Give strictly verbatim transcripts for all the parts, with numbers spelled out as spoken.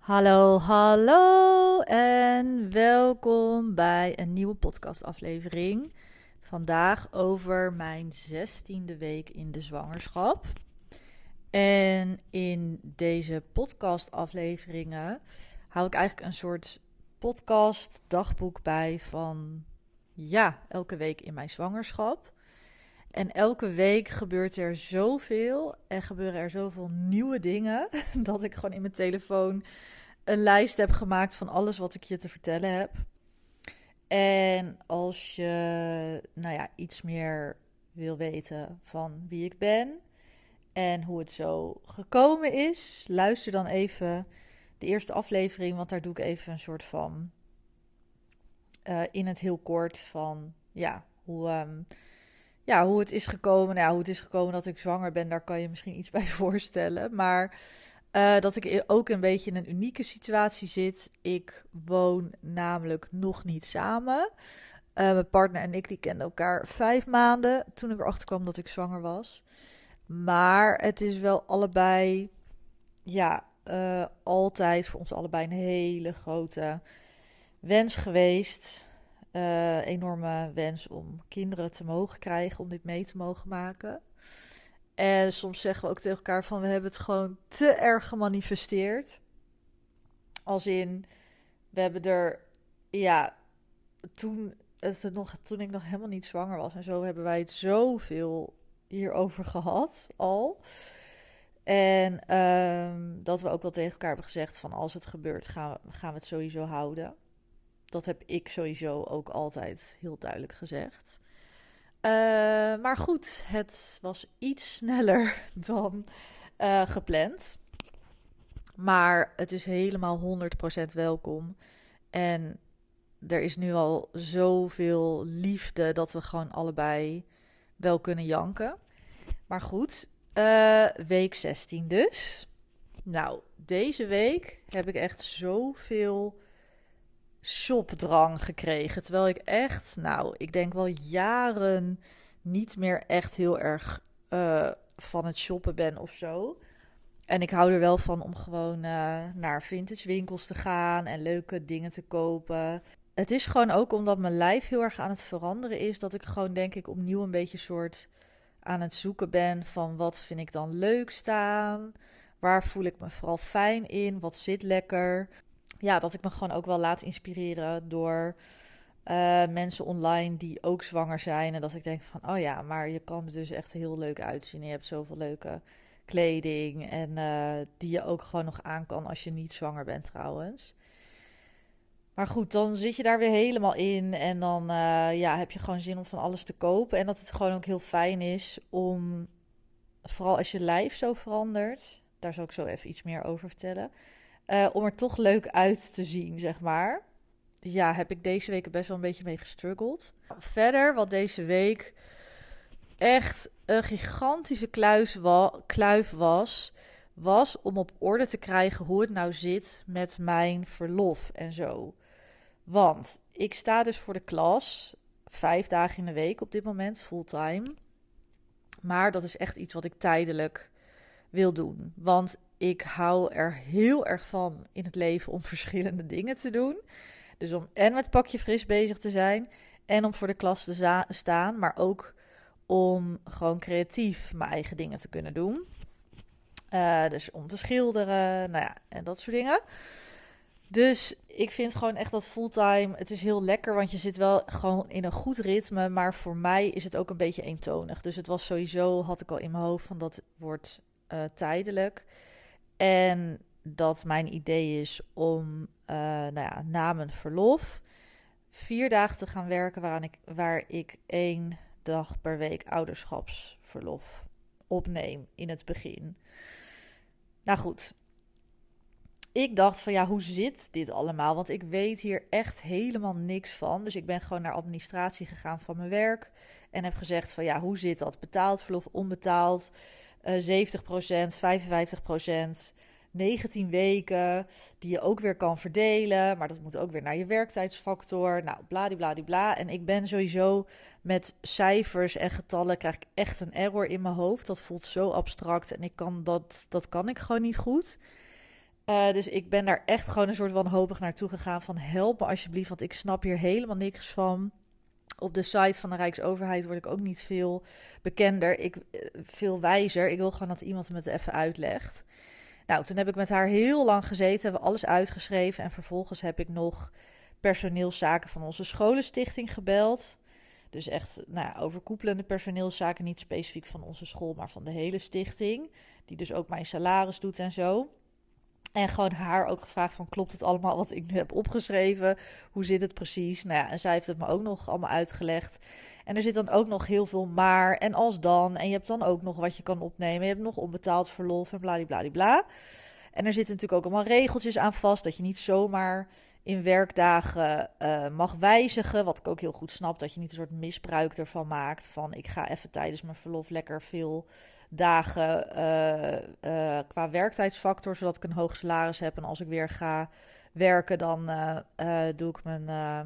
Hallo, hallo en welkom bij een nieuwe podcastaflevering. Vandaag over mijn zestiende week in de zwangerschap. En in deze podcastafleveringen hou ik eigenlijk een soort podcast dagboek bij van ja, elke week in mijn zwangerschap. En elke week gebeurt er zoveel en gebeuren er zoveel nieuwe dingen dat ik gewoon in mijn telefoon een lijst heb gemaakt van alles wat ik je te vertellen heb. En als je nou ja, iets meer wil weten van wie ik ben en hoe het zo gekomen is, luister dan even de eerste aflevering, want daar doe ik even een soort van uh, in het heel kort van ja, hoe, um, ja, hoe het is gekomen. Nou ja, hoe het is gekomen dat ik zwanger ben, daar kan je misschien iets bij voorstellen. Maar Uh, dat ik ook een beetje in een unieke situatie zit. Ik woon namelijk nog niet samen. Uh, mijn partner en ik die kenden elkaar vijf maanden toen ik erachter kwam dat ik zwanger was. Maar het is wel allebei, ja, uh, altijd voor ons allebei een hele grote wens geweest. Uh, enorme wens om kinderen te mogen krijgen, om dit mee te mogen maken. En soms zeggen we ook tegen elkaar van we hebben het gewoon te erg gemanifesteerd. Als in, we hebben er, ja, toen, het nog, toen ik nog helemaal niet zwanger was en zo, hebben wij het zoveel hierover gehad al. En um, dat we ook wel tegen elkaar hebben gezegd van als het gebeurt gaan we, gaan we het sowieso houden. Dat heb ik sowieso ook altijd heel duidelijk gezegd. Uh, maar goed, het was iets sneller dan uh, gepland. Maar het is helemaal honderd procent welkom. En er is nu al zoveel liefde dat we gewoon allebei wel kunnen janken. Maar goed, uh, week zestien dus. Nou, deze week heb ik echt zoveel shopdrang gekregen. Terwijl ik echt, nou, ik denk wel jaren niet meer echt heel erg uh, van het shoppen ben of zo. En ik hou er wel van om gewoon uh, naar vintage winkels te gaan en leuke dingen te kopen. Het is gewoon ook omdat mijn lijf heel erg aan het veranderen is, dat ik gewoon denk ik opnieuw een beetje soort aan het zoeken ben van wat vind ik dan leuk staan? Waar voel ik me vooral fijn in? Wat zit lekker? Ja, dat ik me gewoon ook wel laat inspireren door uh, mensen online die ook zwanger zijn. En dat ik denk van, oh ja, maar je kan er dus echt heel leuk uitzien. Je hebt zoveel leuke kleding en uh, die je ook gewoon nog aan kan als je niet zwanger bent trouwens. Maar goed, dan zit je daar weer helemaal in en dan uh, ja, heb je gewoon zin om van alles te kopen. En dat het gewoon ook heel fijn is om, vooral als je lijf zo verandert, daar zal ik zo even iets meer over vertellen. Uh, om er toch leuk uit te zien, zeg maar. Dus ja, heb ik deze week er best wel een beetje mee gestruggeld. Verder, wat deze week echt een gigantische kluis wa- kluif was, was om op orde te krijgen hoe het nou zit met mijn verlof en zo. Want ik sta dus voor de klas, vijf dagen in de week op dit moment, fulltime. Maar dat is echt iets wat ik tijdelijk wil doen. Want ik hou er heel erg van in het leven om verschillende dingen te doen. Dus om en met pakje fris bezig te zijn en om voor de klas te za- staan. Maar ook om gewoon creatief mijn eigen dingen te kunnen doen. Uh, dus om te schilderen, nou ja, en dat soort dingen. Dus ik vind gewoon echt dat fulltime, het is heel lekker, want je zit wel gewoon in een goed ritme. Maar voor mij is het ook een beetje eentonig. Dus het was sowieso, had ik al in mijn hoofd, van dat wordt uh, tijdelijk. En dat mijn idee is om, uh, nou ja, na mijn verlof, vier dagen te gaan werken waar ik, waar ik één dag per week ouderschapsverlof opneem in het begin. Nou goed, ik dacht van ja, hoe zit dit allemaal? Want ik weet hier echt helemaal niks van. Dus ik ben gewoon naar administratie gegaan van mijn werk en heb gezegd van ja, hoe zit dat? Betaald verlof, onbetaald, uh, zeventig procent, vijfenvijftig procent, negentien weken, die je ook weer kan verdelen. Maar dat moet ook weer naar je werktijdsfactor. Nou, bladibladibla. En ik ben sowieso met cijfers en getallen krijg ik echt een error in mijn hoofd. Dat voelt zo abstract en ik kan dat, dat kan ik gewoon niet goed. Uh, dus ik ben daar echt gewoon een soort wanhopig naartoe gegaan van help me alsjeblieft, want ik snap hier helemaal niks van. Op de site van de Rijksoverheid word ik ook niet veel bekender, ik, veel wijzer. Ik wil gewoon dat iemand me het even uitlegt. Nou, toen heb ik met haar heel lang gezeten, hebben we alles uitgeschreven. En vervolgens heb ik nog personeelszaken van onze scholenstichting gebeld. Dus echt nou ja, overkoepelende personeelszaken, niet specifiek van onze school, maar van de hele stichting. Die dus ook mijn salaris doet en zo. En gewoon haar ook gevraagd van, klopt het allemaal wat ik nu heb opgeschreven? Hoe zit het precies? Nou ja, en zij heeft het me ook nog allemaal uitgelegd. En er zit dan ook nog heel veel maar en als dan. En je hebt dan ook nog wat je kan opnemen. Je hebt nog onbetaald verlof en bladibladibla. En er zitten natuurlijk ook allemaal regeltjes aan vast. Dat je niet zomaar in werkdagen uh, mag wijzigen. Wat ik ook heel goed snap. Dat je niet een soort misbruik ervan maakt. Van ik ga even tijdens mijn verlof lekker veel dagen uh, uh, qua werktijdsfactor. Zodat ik een hoog salaris heb. En als ik weer ga werken dan uh, uh, doe ik mijn, uh,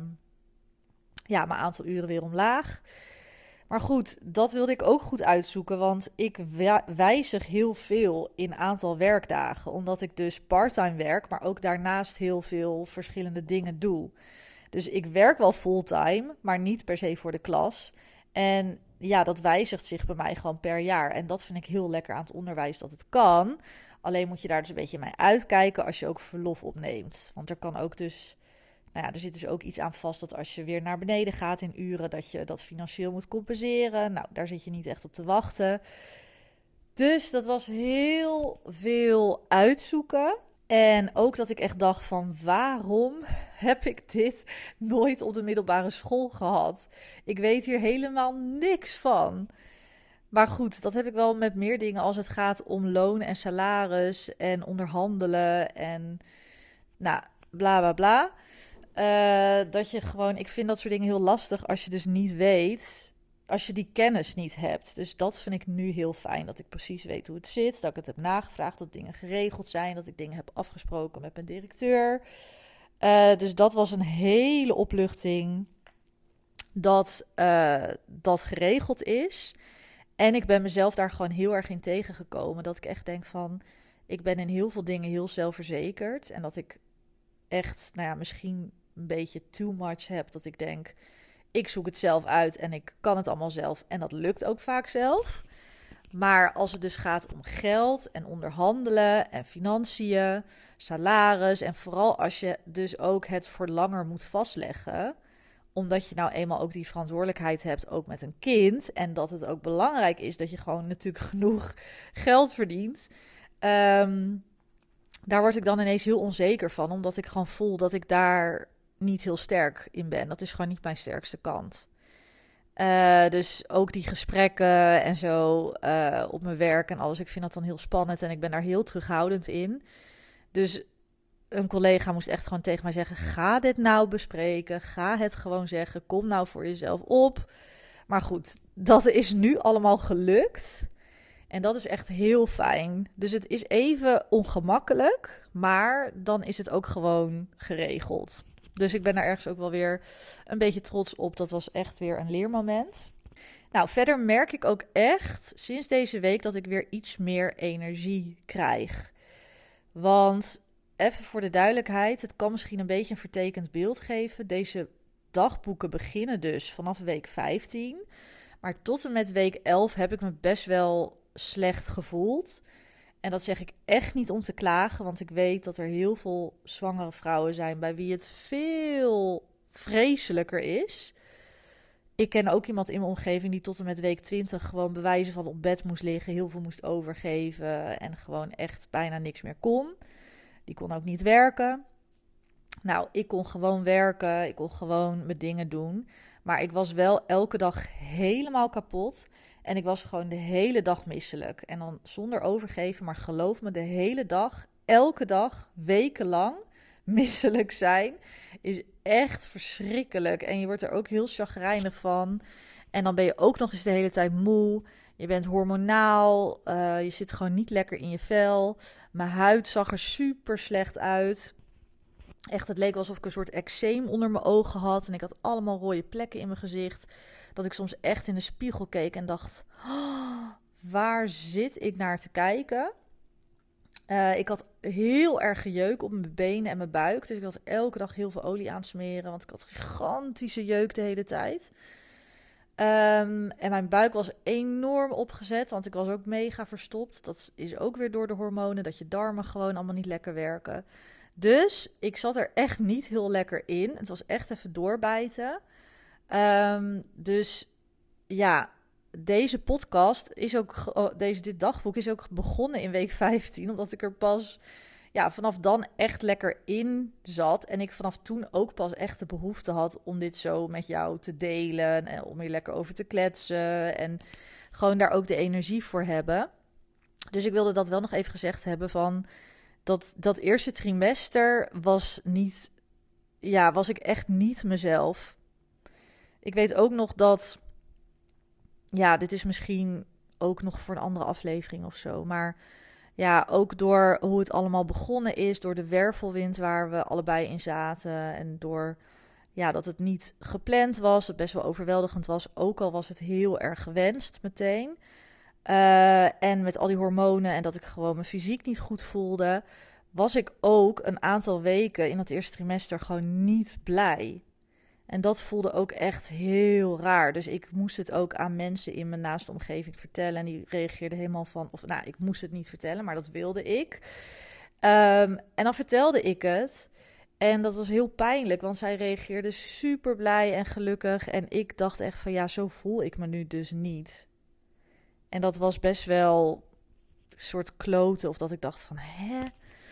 ja, mijn aantal uren weer omlaag. Maar goed, dat wilde ik ook goed uitzoeken, want ik wijzig heel veel in aantal werkdagen. Omdat ik dus parttime werk, maar ook daarnaast heel veel verschillende dingen doe. Dus ik werk wel fulltime, maar niet per se voor de klas. En ja, dat wijzigt zich bij mij gewoon per jaar. En dat vind ik heel lekker aan het onderwijs, dat het kan. Alleen moet je daar dus een beetje mee uitkijken als je ook verlof opneemt. Want er kan ook dus... Nou ja, er zit dus ook iets aan vast dat als je weer naar beneden gaat in uren, dat je dat financieel moet compenseren. Nou, daar zit je niet echt op te wachten. Dus dat was heel veel uitzoeken. En ook dat ik echt dacht van, waarom heb ik dit nooit op de middelbare school gehad? Ik weet hier helemaal niks van. Maar goed, dat heb ik wel met meer dingen als het gaat om loon en salaris en onderhandelen en nou, bla bla bla. Uh, dat je gewoon, ik vind dat soort dingen heel lastig als je dus niet weet, als je die kennis niet hebt. Dus dat vind ik nu heel fijn, dat ik precies weet hoe het zit, dat ik het heb nagevraagd, dat dingen geregeld zijn, dat ik dingen heb afgesproken met mijn directeur. Uh, dus dat was een hele opluchting dat uh, dat geregeld is. En ik ben mezelf daar gewoon heel erg in tegengekomen, dat ik echt denk van, ik ben in heel veel dingen heel zelfverzekerd en dat ik echt, nou ja, misschien een beetje too much heb. Dat ik denk, ik zoek het zelf uit en ik kan het allemaal zelf. En dat lukt ook vaak zelf. Maar als het dus gaat om geld en onderhandelen en financiën, salaris. En vooral als je dus ook het voor langer moet vastleggen. Omdat je nou eenmaal ook die verantwoordelijkheid hebt, ook met een kind. En dat het ook belangrijk is dat je gewoon natuurlijk genoeg geld verdient. Um, Daar word ik dan ineens heel onzeker van, omdat ik gewoon voel dat ik daar niet heel sterk in ben. Dat is gewoon niet mijn sterkste kant. Uh, dus ook die gesprekken en zo uh, op mijn werk en alles, ik vind dat dan heel spannend en ik ben daar heel terughoudend in. Dus een collega moest echt gewoon tegen mij zeggen, ga dit nou bespreken, ga het gewoon zeggen, kom nou voor jezelf op. Maar goed, dat is nu allemaal gelukt. En dat is echt heel fijn. Dus het is even ongemakkelijk, maar dan is het ook gewoon geregeld. Dus ik ben daar ergens ook wel weer een beetje trots op. Dat was echt weer een leermoment. Nou, verder merk ik ook echt sinds deze week dat ik weer iets meer energie krijg. Want even voor de duidelijkheid, het kan misschien een beetje een vertekend beeld geven. Deze dagboeken beginnen dus vanaf week vijftien. Maar tot en met week elf heb ik me best wel slecht gevoeld. En dat zeg ik echt niet om te klagen, want ik weet dat er heel veel zwangere vrouwen zijn bij wie het veel vreselijker is. Ik ken ook iemand in mijn omgeving die tot en met week twintig gewoon bewijzen van op bed moest liggen, heel veel moest overgeven en gewoon echt bijna niks meer kon. Die kon ook niet werken. Nou, ik kon gewoon werken, ik kon gewoon mijn dingen doen. Maar ik was wel elke dag helemaal kapot. En ik was gewoon de hele dag misselijk. En dan zonder overgeven, maar geloof me, de hele dag, elke dag, wekenlang misselijk zijn is echt verschrikkelijk. En je wordt er ook heel chagrijnig van. En dan ben je ook nog eens de hele tijd moe. Je bent hormonaal. Uh, je zit gewoon niet lekker in je vel. Mijn huid zag er super slecht uit. Echt, het leek alsof ik een soort eczeem onder mijn ogen had. En ik had allemaal rode plekken in mijn gezicht. Dat ik soms echt in de spiegel keek en dacht, oh, waar zit ik naar te kijken? Uh, ik had heel erg gejeuk op mijn benen en mijn buik. Dus ik had elke dag heel veel olie aansmeren. Want ik had gigantische jeuk de hele tijd. Um, en mijn buik was enorm opgezet. Want ik was ook mega verstopt. Dat is ook weer door de hormonen. Dat je darmen gewoon allemaal niet lekker werken. Dus ik zat er echt niet heel lekker in. Het was echt even doorbijten. Um, dus ja... Deze podcast is ook, deze, dit dagboek is ook begonnen in week vijftien. Omdat ik er pas ja, vanaf dan echt lekker in zat. En ik vanaf toen ook pas echt de behoefte had om dit zo met jou te delen. En om hier lekker over te kletsen. En gewoon daar ook de energie voor hebben. Dus ik wilde dat wel nog even gezegd hebben van... Dat, dat eerste trimester was niet... Ja, was ik echt niet mezelf. Ik weet ook nog dat... Ja, dit is misschien ook nog voor een andere aflevering of zo. Maar ja, ook door hoe het allemaal begonnen is. Door de wervelwind waar we allebei in zaten. En door ja, dat het niet gepland was. Het best wel overweldigend was. Ook al was het heel erg gewenst meteen. Uh, en met al die hormonen en dat ik gewoon mijn fysiek niet goed voelde. Was ik ook een aantal weken in dat eerste trimester gewoon niet blij. En dat voelde ook echt heel raar. Dus ik moest het ook aan mensen in mijn naaste omgeving vertellen. En die reageerden helemaal van... Of nou, ik moest het niet vertellen, maar dat wilde ik. Um, en dan vertelde ik het. En dat was heel pijnlijk, want zij reageerde super blij en gelukkig. En ik dacht echt van ja, zo voel ik me nu dus niet. En dat was best wel een soort kloten. Of dat ik dacht van hè?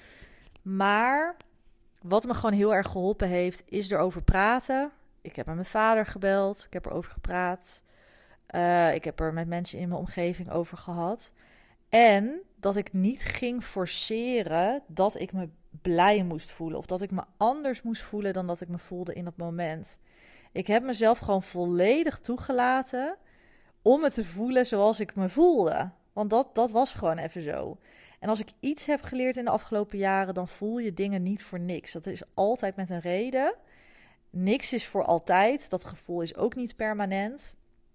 Maar wat me gewoon heel erg geholpen heeft, is erover praten. Ik heb met mijn vader gebeld. Ik heb erover gepraat. Uh, ik heb er met mensen in mijn omgeving over gehad. En dat ik niet ging forceren dat ik me blij moest voelen. Of dat ik me anders moest voelen dan dat ik me voelde in dat moment. Ik heb mezelf gewoon volledig toegelaten om me te voelen zoals ik me voelde. Want dat, dat was gewoon even zo. En als ik iets heb geleerd in de afgelopen jaren, dan voel je dingen niet voor niks. Dat is altijd met een reden. Niks is voor altijd. Dat gevoel is ook niet permanent.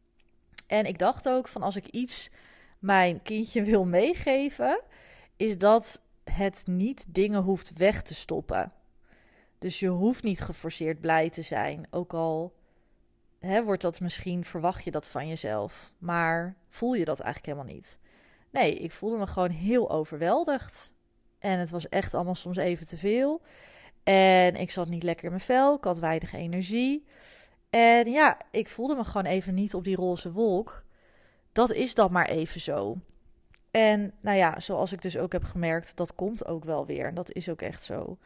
En ik dacht ook van als ik iets mijn kindje wil meegeven, is dat het niet dingen hoeft weg te stoppen. Dus je hoeft niet geforceerd blij te zijn. Ook al hè, wordt dat misschien, verwacht je dat van jezelf. Maar voel je dat eigenlijk helemaal niet. Nee, ik voelde me gewoon heel overweldigd. En het was echt allemaal soms even te veel. En ik zat niet lekker in mijn vel. Ik had weinig energie. En ja, ik voelde me gewoon even niet op die roze wolk. Dat is dan maar even zo. En nou ja, zoals ik dus ook heb gemerkt, dat komt ook wel weer. En dat is ook echt zo.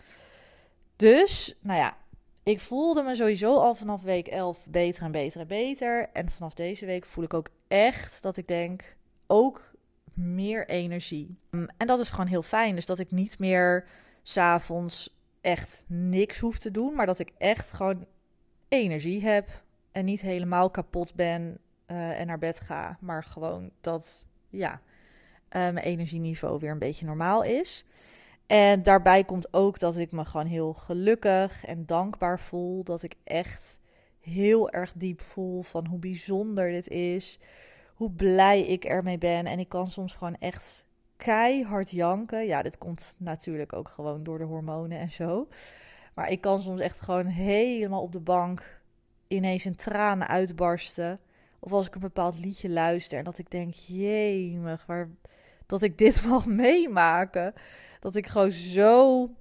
Dus, nou ja, ik voelde me sowieso al vanaf week elf beter en beter en beter. En vanaf deze week voel ik ook echt dat ik denk, ook meer energie. En dat is gewoon heel fijn. Dus dat ik niet meer 's avonds echt niks hoef te doen. Maar dat ik echt gewoon energie heb. En niet helemaal kapot ben uh, en naar bed ga. Maar gewoon dat, ja, uh, mijn energieniveau weer een beetje normaal is. En daarbij komt ook dat ik me gewoon heel gelukkig en dankbaar voel. Dat ik echt heel erg diep voel van hoe bijzonder dit is. Hoe blij ik ermee ben. En ik kan soms gewoon echt keihard janken. Ja, dit komt natuurlijk ook gewoon door de hormonen en zo. Maar ik kan soms echt gewoon helemaal op de bank ineens in tranen uitbarsten. Of als ik een bepaald liedje luister en dat ik denk, jemig, waar, dat ik dit mag meemaken. Dat ik gewoon zo,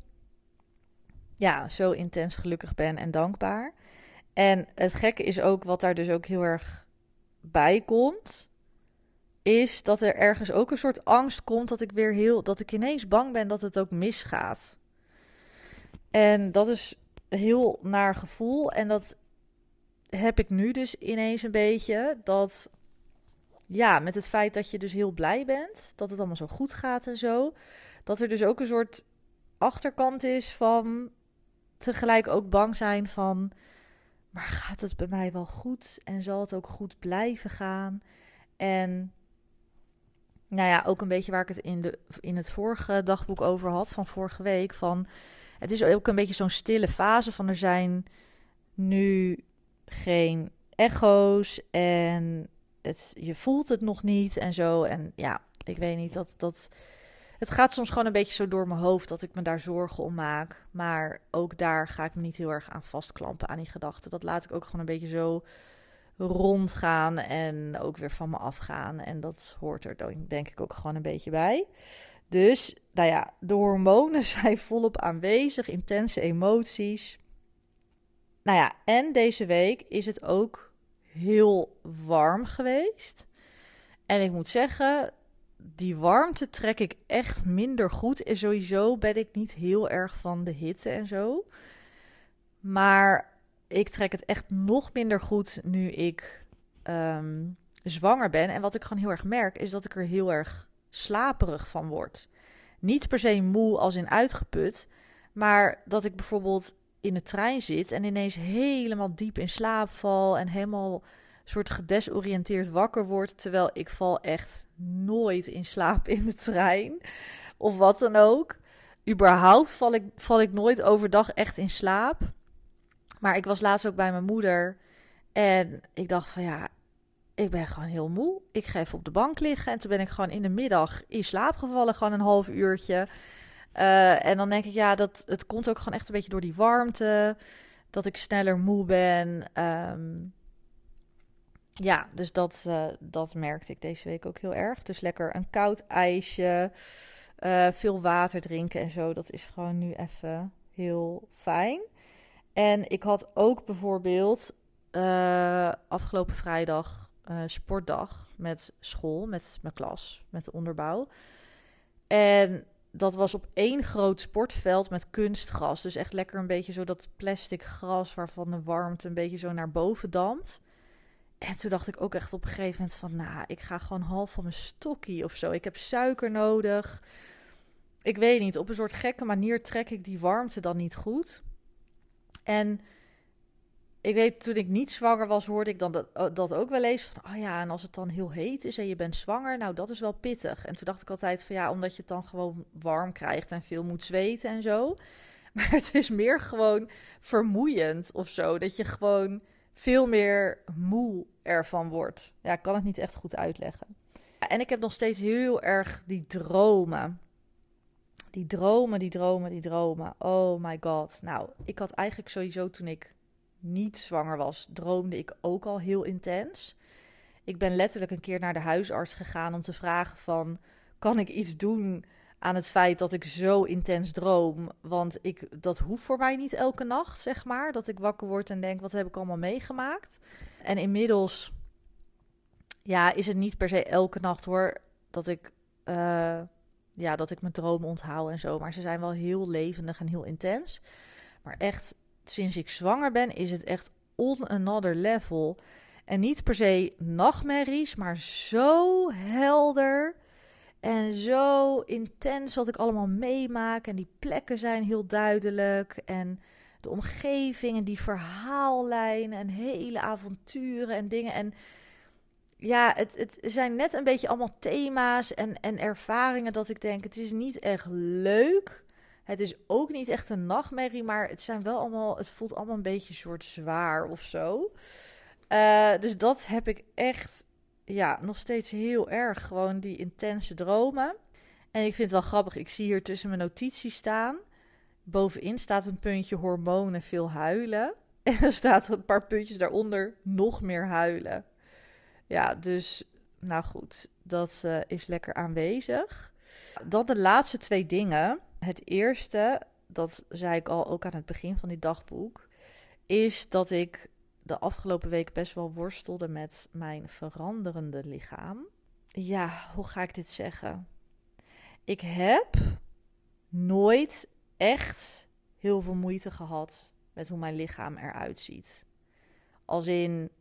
ja, zo intens gelukkig ben en dankbaar. En het gekke is ook, wat daar dus ook heel erg bij komt, is dat er ergens ook een soort angst komt dat ik weer heel, dat ik ineens bang ben dat het ook misgaat. En dat is een heel naar gevoel. En dat heb ik nu dus ineens een beetje. Dat, ja, met het feit dat je dus heel blij bent, dat het allemaal zo goed gaat en zo, dat er dus ook een soort achterkant is van tegelijk ook bang zijn van, maar gaat het bij mij wel goed? En zal het ook goed blijven gaan? En nou ja, ook een beetje waar ik het in, de, in het vorige dagboek over had, van vorige week, van het is ook een beetje zo'n stille fase van er zijn nu geen echo's en het, je voelt het nog niet en zo. En ja, ik weet niet, dat, dat Het gaat soms gewoon een beetje zo door mijn hoofd dat ik me daar zorgen om maak. Maar ook daar ga ik me niet heel erg aan vastklampen, aan die gedachten. Dat laat ik ook gewoon een beetje zo rondgaan en ook weer van me afgaan. En dat hoort er dan denk ik ook gewoon een beetje bij. Dus, nou ja, de hormonen zijn volop aanwezig, intense emoties. Nou ja, en deze week is het ook heel warm geweest. En ik moet zeggen, die warmte trek ik echt minder goed. En sowieso ben ik niet heel erg van de hitte en zo. Maar ik trek het echt nog minder goed nu ik um, zwanger ben. En wat ik gewoon heel erg merk, is dat ik er heel erg slaperig van word. Niet per se moe als in uitgeput, maar dat ik bijvoorbeeld in de trein zit en ineens helemaal diep in slaap val en helemaal soort gedesoriënteerd wakker word, terwijl ik val echt nooit in slaap in de trein of wat dan ook. Überhaupt val ik, val ik nooit overdag echt in slaap. Maar ik was laatst ook bij mijn moeder en ik dacht van ja, ik ben gewoon heel moe. Ik ga even op de bank liggen en toen ben ik gewoon in de middag in slaap gevallen, gewoon een half uurtje. Uh, en dan denk ik, ja, dat, het komt ook gewoon echt een beetje door die warmte. Dat ik sneller moe ben. Um, ja, dus dat, uh, dat merkte ik deze week ook heel erg. Dus lekker een koud ijsje. Uh, veel water drinken en zo. Dat is gewoon nu even heel fijn. En ik had ook bijvoorbeeld uh, afgelopen vrijdag uh, sportdag met school. Met mijn klas, met de onderbouw. En dat was op één groot sportveld met kunstgras. Dus echt lekker een beetje zo dat plastic gras waarvan de warmte een beetje zo naar boven dampt. En toen dacht ik ook echt op een gegeven moment van, nou, ik ga gewoon half van mijn stokkie of zo. Ik heb suiker nodig. Ik weet niet, op een soort gekke manier trek ik die warmte dan niet goed. En ik weet, toen ik niet zwanger was, hoorde ik dan dat, dat ook wel eens van, oh ja, en als het dan heel heet is en je bent zwanger, nou, dat is wel pittig. En toen dacht ik altijd van, ja, omdat je het dan gewoon warm krijgt en veel moet zweten en zo. Maar het is meer gewoon vermoeiend of zo, dat je gewoon veel meer moe ervan wordt. Ja, ik kan het niet echt goed uitleggen. En ik heb nog steeds heel erg die dromen. Die dromen, die dromen, die dromen. Oh my god. Nou, ik had eigenlijk sowieso toen ik niet zwanger was, droomde ik ook al heel intens. Ik ben letterlijk een keer naar de huisarts gegaan om te vragen van, kan ik iets doen aan het feit dat ik zo intens droom? Want ik, dat hoeft voor mij niet elke nacht, zeg maar. Dat ik wakker word en denk, wat heb ik allemaal meegemaakt? En inmiddels, ja, is het niet per se elke nacht hoor, dat ik, uh, ja, dat ik mijn dromen onthoud en zo. Maar ze zijn wel heel levendig en heel intens. Maar echt, sinds ik zwanger ben, is het echt on another level. En niet per se nachtmerries, maar zo helder en zo intens wat ik allemaal meemaak. En die plekken zijn heel duidelijk. En de omgeving en die verhaallijnen en hele avonturen en dingen. En ja, het, het zijn net een beetje allemaal thema's en, en ervaringen dat ik denk, het is niet echt leuk. Het is ook niet echt een nachtmerrie, maar het zijn wel allemaal, het voelt allemaal een beetje soort zwaar of zo. Uh, dus dat heb ik echt, ja, nog steeds heel erg, gewoon die intense dromen. En ik vind het wel grappig, ik zie hier tussen mijn notities staan. Bovenin staat een puntje hormonen, veel huilen. En er staat een paar puntjes daaronder, nog meer huilen. Ja, dus, nou goed, dat uh, is lekker aanwezig. Dan de laatste twee dingen. Het eerste, dat zei ik al ook aan het begin van dit dagboek, is dat ik de afgelopen week best wel worstelde met mijn veranderende lichaam. Ja, hoe ga ik dit zeggen? Ik heb nooit echt heel veel moeite gehad met hoe mijn lichaam eruit ziet. Als in,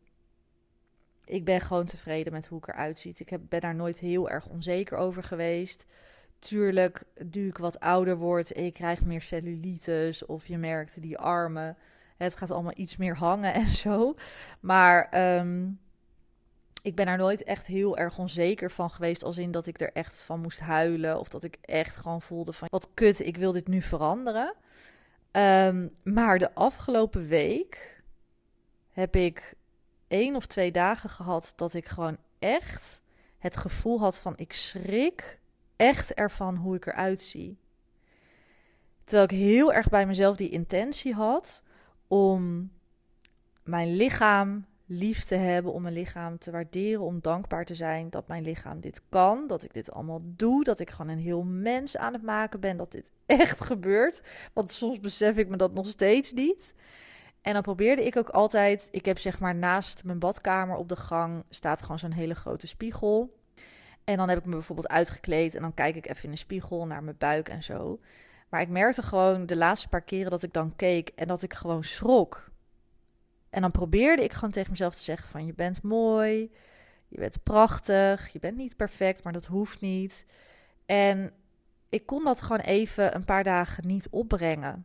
ik ben gewoon tevreden met hoe ik eruit zie. Ik heb, ben daar nooit heel erg onzeker over geweest. Tuurlijk, nu ik wat ouder word en je krijgt meer cellulitis of je merkt die armen, het gaat allemaal iets meer hangen en zo. Maar um, ik ben daar nooit echt heel erg onzeker van geweest, als in dat ik er echt van moest huilen of dat ik echt gewoon voelde van, wat kut, ik wil dit nu veranderen. Um, maar de afgelopen week heb ik één of twee dagen gehad dat ik gewoon echt het gevoel had van, ik schrik echt ervan hoe ik eruit zie. Terwijl ik heel erg bij mezelf die intentie had om mijn lichaam lief te hebben, om mijn lichaam te waarderen, om dankbaar te zijn dat mijn lichaam dit kan, dat ik dit allemaal doe, dat ik gewoon een heel mens aan het maken ben, dat dit echt gebeurt. Want soms besef ik me dat nog steeds niet. En dan probeerde ik ook altijd, ik heb zeg maar naast mijn badkamer op de gang staat gewoon zo'n hele grote spiegel. En dan heb ik me bijvoorbeeld uitgekleed en dan kijk ik even in de spiegel naar mijn buik en zo. Maar ik merkte gewoon de laatste paar keren dat ik dan keek en dat ik gewoon schrok. En dan probeerde ik gewoon tegen mezelf te zeggen van je bent mooi, je bent prachtig, je bent niet perfect, maar dat hoeft niet. En ik kon dat gewoon even een paar dagen niet opbrengen.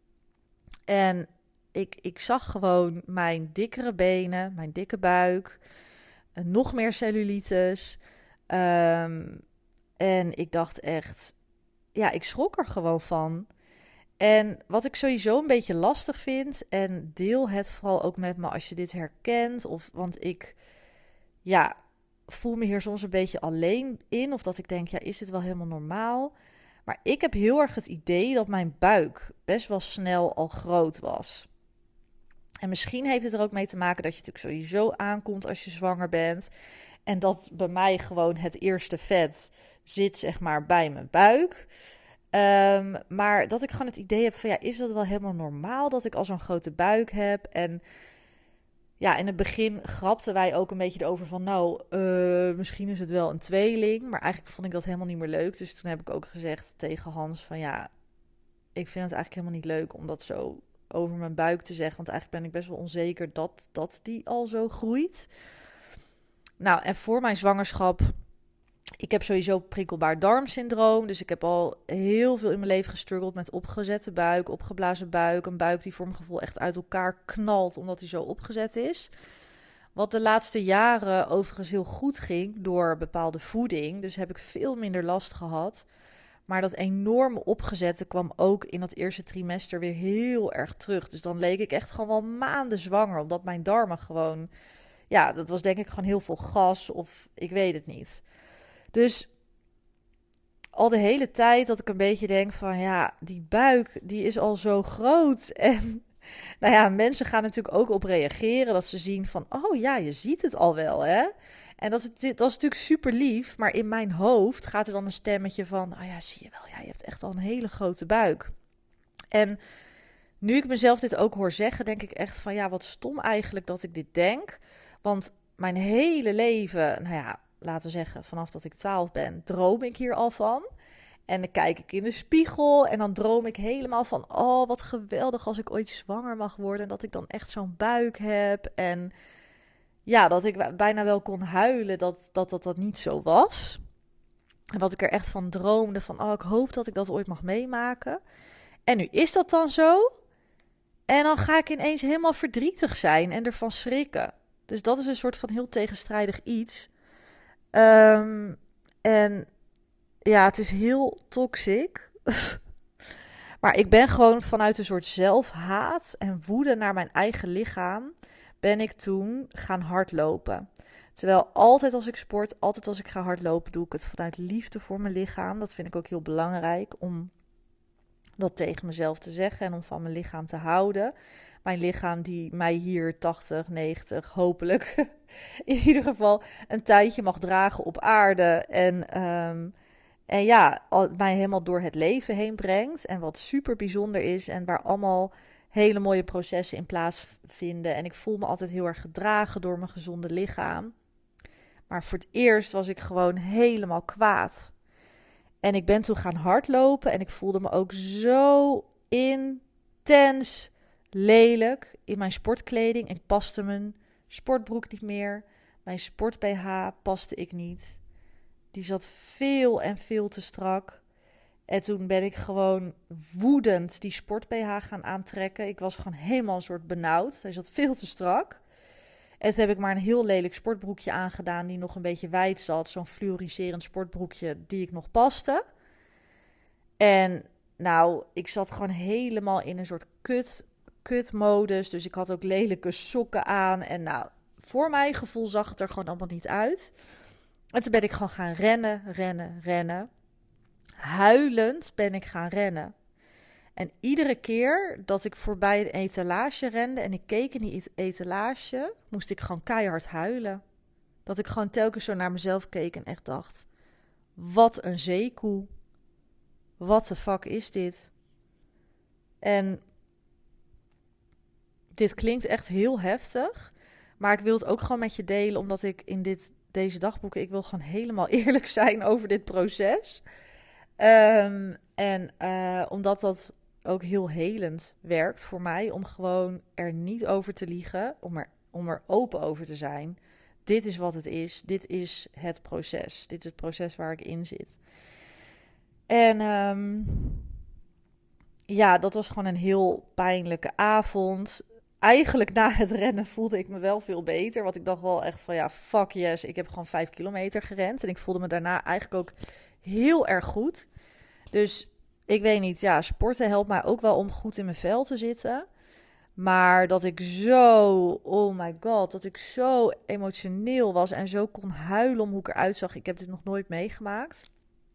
En ik, ik zag gewoon mijn dikkere benen, mijn dikke buik, nog meer cellulitis. Um, en ik dacht echt, ja, ik schrok er gewoon van. En wat ik sowieso een beetje lastig vind, en deel het vooral ook met me als je dit herkent, of want ik, ja, voel me hier soms een beetje alleen in, of dat ik denk, ja, is dit wel helemaal normaal? Maar ik heb heel erg het idee dat mijn buik best wel snel al groot was. En misschien heeft het er ook mee te maken dat je natuurlijk sowieso aankomt als je zwanger bent. En dat bij mij gewoon het eerste vet zit, zeg maar, bij mijn buik. Um, maar dat ik gewoon het idee heb van, ja, is dat wel helemaal normaal dat ik al zo'n grote buik heb? En ja, in het begin grapten wij ook een beetje erover van, nou, uh, misschien is het wel een tweeling. Maar eigenlijk vond ik dat helemaal niet meer leuk. Dus toen heb ik ook gezegd tegen Hans van, ja, ik vind het eigenlijk helemaal niet leuk om dat zo over mijn buik te zeggen. Want eigenlijk ben ik best wel onzeker dat, dat die al zo groeit. Nou, en voor mijn zwangerschap, ik heb sowieso prikkelbaar darmsyndroom. Dus ik heb al heel veel in mijn leven gestruggeld met opgezette buik, opgeblazen buik. Een buik die voor mijn gevoel echt uit elkaar knalt, omdat hij zo opgezet is. Wat de laatste jaren overigens heel goed ging door bepaalde voeding. Dus heb ik veel minder last gehad. Maar dat enorme opgezette kwam ook in dat eerste trimester weer heel erg terug. Dus dan leek ik echt gewoon wel maanden zwanger. Omdat mijn darmen gewoon, ja, dat was denk ik gewoon heel veel gas of ik weet het niet. Dus al de hele tijd dat ik een beetje denk van, ja, die buik, die is al zo groot. En nou ja, mensen gaan natuurlijk ook op reageren. Dat ze zien van, oh ja, je ziet het al wel, hè. En dat is, dat is natuurlijk super lief. Maar in mijn hoofd gaat er dan een stemmetje van, oh ja, zie je wel, ja, je hebt echt al een hele grote buik. En nu ik mezelf dit ook hoor zeggen, denk ik echt van, ja, wat stom eigenlijk dat ik dit denk. Want mijn hele leven, nou ja, laten we zeggen, vanaf dat ik twaalf ben, droom ik hier al van. En dan kijk ik in de spiegel en dan droom ik helemaal van, oh, wat geweldig als ik ooit zwanger mag worden. En dat ik dan echt zo'n buik heb. En ja, dat ik bijna wel kon huilen dat dat, dat dat niet zo was. En dat ik er echt van droomde van, oh, ik hoop dat ik dat ooit mag meemaken. En nu is dat dan zo. En dan ga ik ineens helemaal verdrietig zijn en ervan schrikken. Dus dat is een soort van heel tegenstrijdig iets. Um, en ja, het is heel toxic. Maar ik ben gewoon vanuit een soort zelfhaat en woede naar mijn eigen lichaam, ben ik toen gaan hardlopen. Terwijl altijd als ik sport, altijd als ik ga hardlopen, doe ik het vanuit liefde voor mijn lichaam. Dat vind ik ook heel belangrijk om dat tegen mezelf te zeggen en om van mijn lichaam te houden. Mijn lichaam die mij hier tachtig, negentig, hopelijk in ieder geval een tijdje mag dragen op aarde. En, um, en ja, mij helemaal door het leven heen brengt. En wat super bijzonder is en waar allemaal hele mooie processen in plaatsvinden. En ik voel me altijd heel erg gedragen door mijn gezonde lichaam. Maar voor het eerst was ik gewoon helemaal kwaad. En ik ben toen gaan hardlopen en ik voelde me ook zo intens lelijk in mijn sportkleding. Ik paste mijn sportbroek niet meer. Mijn sport-B H paste ik niet. Die zat veel en veel te strak. En toen ben ik gewoon woedend die sport-B H gaan aantrekken. Ik was gewoon helemaal een soort benauwd. Hij zat veel te strak. En toen heb ik maar een heel lelijk sportbroekje aangedaan die nog een beetje wijd zat. Zo'n fluoriserend sportbroekje die ik nog paste. En nou, ik zat gewoon helemaal in een soort kut, kutmodus. Dus ik had ook lelijke sokken aan. En nou, voor mijn gevoel zag het er gewoon allemaal niet uit. En toen ben ik gewoon gaan rennen, rennen, rennen. Huilend ben ik gaan rennen. En iedere keer dat ik voorbij een etalage rende en ik keek in die etalage, moest ik gewoon keihard huilen. Dat ik gewoon telkens zo naar mezelf keek en echt dacht, wat een zeekoe. Wat de fuck is dit? En dit klinkt echt heel heftig, maar ik wil het ook gewoon met je delen, omdat ik in dit, deze dagboeken, ik wil gewoon helemaal eerlijk zijn over dit proces. Um, en uh, omdat dat ook heel helend werkt voor mij, om gewoon er niet over te liegen, om er, om er open over te zijn. Dit is wat het is, dit is het proces, dit is het proces waar ik in zit. En um, ja, dat was gewoon een heel pijnlijke avond. Eigenlijk na het rennen voelde ik me wel veel beter. Want ik dacht wel echt van ja, fuck yes, ik heb gewoon vijf kilometer gerend. En ik voelde me daarna eigenlijk ook heel erg goed. Dus ik weet niet, ja, sporten helpt mij ook wel om goed in mijn vel te zitten. Maar dat ik zo, oh my god, dat ik zo emotioneel was en zo kon huilen om hoe ik eruit zag. Ik heb dit nog nooit meegemaakt.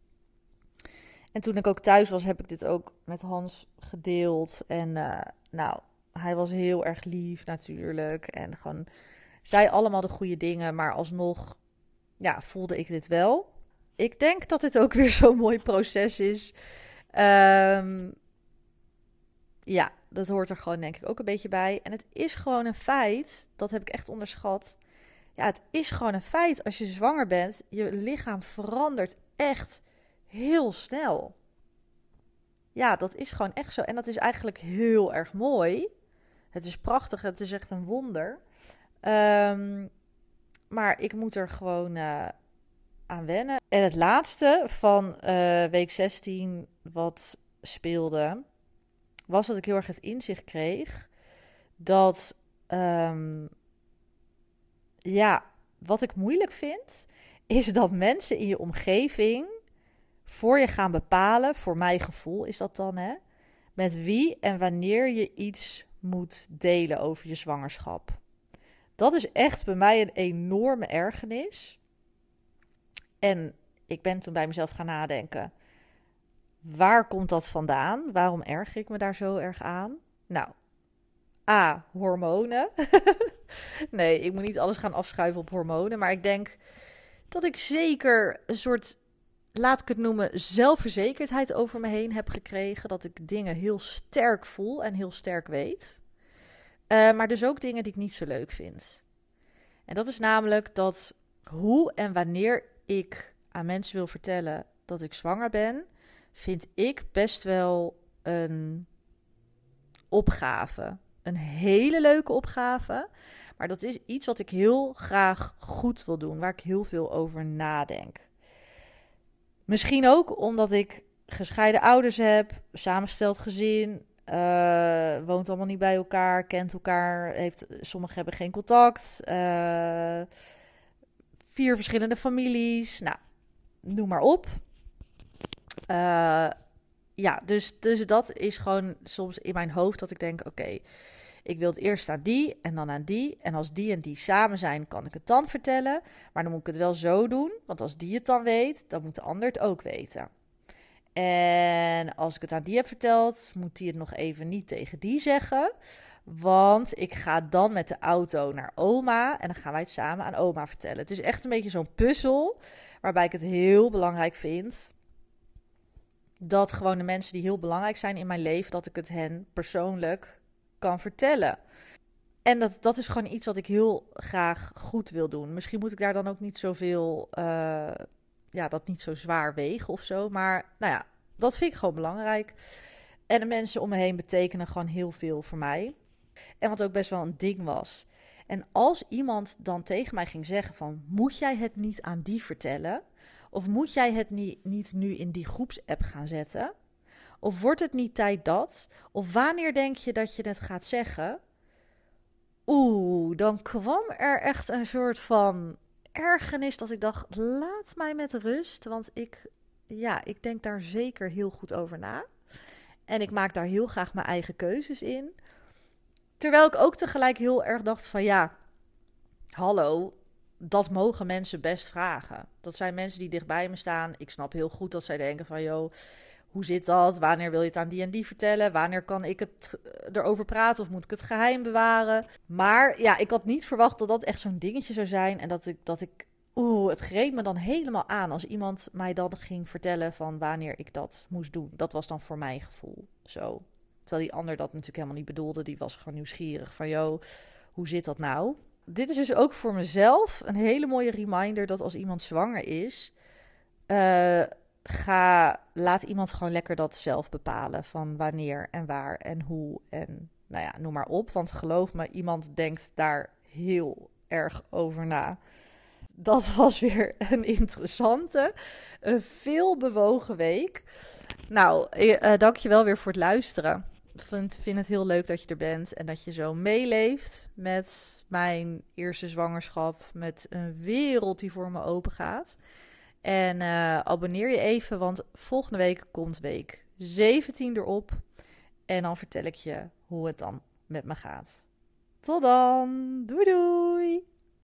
En toen ik ook thuis was, heb ik dit ook met Hans gedeeld. En uh, nou, hij was heel erg lief natuurlijk. En gewoon zei allemaal de goede dingen. Maar alsnog, ja, voelde ik dit wel. Ik denk dat dit ook weer zo'n mooi proces is. Um, ja, dat hoort er gewoon denk ik ook een beetje bij. En het is gewoon een feit, dat heb ik echt onderschat. Ja, het is gewoon een feit als je zwanger bent. Je lichaam verandert echt heel snel. Ja, dat is gewoon echt zo. En dat is eigenlijk heel erg mooi. Het is prachtig, het is echt een wonder. Um, maar ik moet er gewoon uh, aan wennen. En het laatste van uh, week zestien wat speelde, was dat ik heel erg het inzicht kreeg dat, um, ja, wat ik moeilijk vind, is dat mensen in je omgeving voor je gaan bepalen, voor mijn gevoel is dat dan, hè, met wie en wanneer je iets moet delen over je zwangerschap. Dat is echt bij mij een enorme ergernis. En ik ben toen bij mezelf gaan nadenken, waar komt dat vandaan? Waarom erger ik me daar zo erg aan? Nou, A, hormonen. Nee, ik moet niet alles gaan afschuiven op hormonen, maar ik denk dat ik zeker een soort, laat ik het noemen, zelfverzekerdheid over me heen heb gekregen. Dat ik dingen heel sterk voel en heel sterk weet. Uh, maar dus ook dingen die ik niet zo leuk vind. En dat is namelijk dat hoe en wanneer ik aan mensen wil vertellen dat ik zwanger ben, vind ik best wel een opgave. Een hele leuke opgave. Maar dat is iets wat ik heel graag goed wil doen, waar ik heel veel over nadenk. Misschien ook omdat ik gescheiden ouders heb, samengesteld gezin, uh, woont allemaal niet bij elkaar, kent elkaar, heeft, sommigen hebben geen contact, uh, vier verschillende families, nou, noem maar op. Uh, ja, dus, dus dat is gewoon soms in mijn hoofd dat ik denk, oké, okay, ik wil het eerst aan die en dan aan die. En als die en die samen zijn, kan ik het dan vertellen. Maar dan moet ik het wel zo doen, want als die het dan weet, dan moet de ander het ook weten. En als ik het aan die heb verteld, moet die het nog even niet tegen die zeggen. Want ik ga dan met de auto naar oma en dan gaan wij het samen aan oma vertellen. Het is echt een beetje zo'n puzzel, waarbij ik het heel belangrijk vind dat gewoon de mensen die heel belangrijk zijn in mijn leven, dat ik het hen persoonlijk kan vertellen. En dat, dat is gewoon iets wat ik heel graag goed wil doen. Misschien moet ik daar dan ook niet zoveel, uh, ja, dat niet zo zwaar wegen of zo. Maar nou ja, dat vind ik gewoon belangrijk. En de mensen om me heen betekenen gewoon heel veel voor mij. En wat ook best wel een ding was. En als iemand dan tegen mij ging zeggen van, moet jij het niet aan die vertellen? Of moet jij het niet, niet nu in die groepsapp gaan zetten? Of wordt het niet tijd dat? Of wanneer denk je dat je het gaat zeggen? Oeh, dan kwam er echt een soort van ergernis dat ik dacht, laat mij met rust. Want ik, ja, ik denk daar zeker heel goed over na. En ik maak daar heel graag mijn eigen keuzes in. Terwijl ik ook tegelijk heel erg dacht van ja, hallo, dat mogen mensen best vragen. Dat zijn mensen die dichtbij me staan. Ik snap heel goed dat zij denken van, joh, hoe zit dat? Wanneer wil je het aan die en die vertellen? Wanneer kan ik het erover praten of moet ik het geheim bewaren? Maar ja, ik had niet verwacht dat dat echt zo'n dingetje zou zijn. En dat ik, dat ik oeh, het greep me dan helemaal aan als iemand mij dan ging vertellen van wanneer ik dat moest doen. Dat was dan voor mijn gevoel zo. Terwijl die ander dat natuurlijk helemaal niet bedoelde. Die was gewoon nieuwsgierig van, joh, hoe zit dat nou? Dit is dus ook voor mezelf een hele mooie reminder dat als iemand zwanger is, uh, ga, laat iemand gewoon lekker dat zelf bepalen van wanneer en waar en hoe en nou ja, noem maar op. Want geloof me, iemand denkt daar heel erg over na. Dat was weer een interessante, een veel bewogen week. Nou, uh, dank je wel weer voor het luisteren. Ik vind, vind het heel leuk dat je er bent en dat je zo meeleeft met mijn eerste zwangerschap. Met een wereld die voor me open gaat. En uh, abonneer je even, want volgende week komt week zeventien erop. En dan vertel ik je hoe het dan met me gaat. Tot dan! Doei doei!